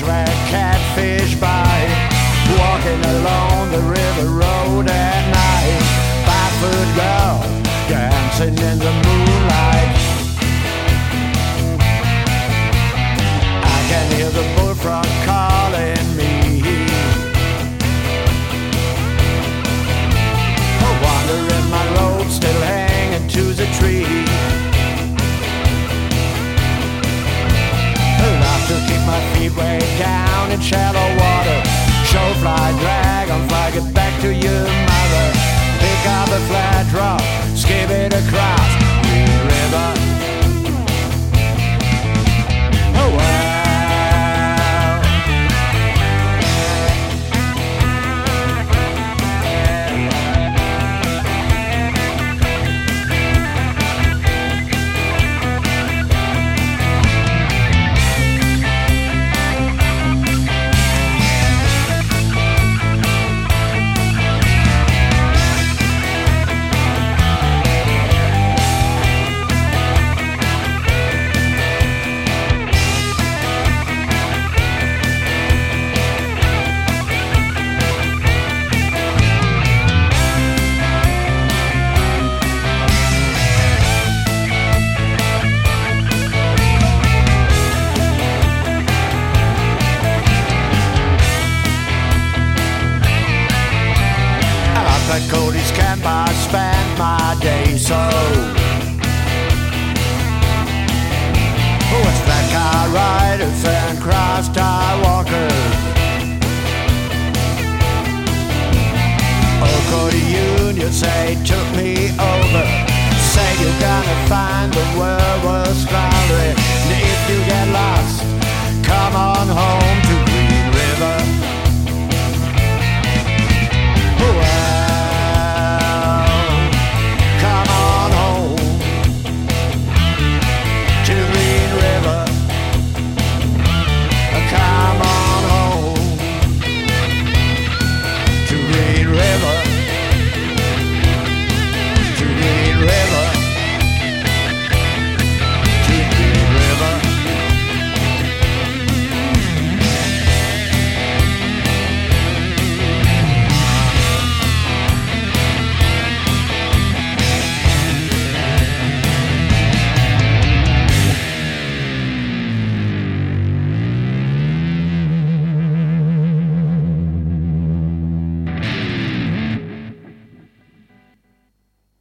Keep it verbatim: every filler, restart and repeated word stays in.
where catfish bite. Walking along the river road at night. Five-foot girl dancing in the moonlight. I can hear the bullfrog calling me. Wandering my rope, still hanging to the tree. Love to keep my feet way down in shallow water. Show fly, dragonfly, get back to your mother. Pick up a flat rock, skip it across the river. Oh well. At Cody's camp I spent my day so. Oh, it's black car riders and cross-tie walkers. Oh, Cody Union say took me over. Said you're gonna find the world was fine.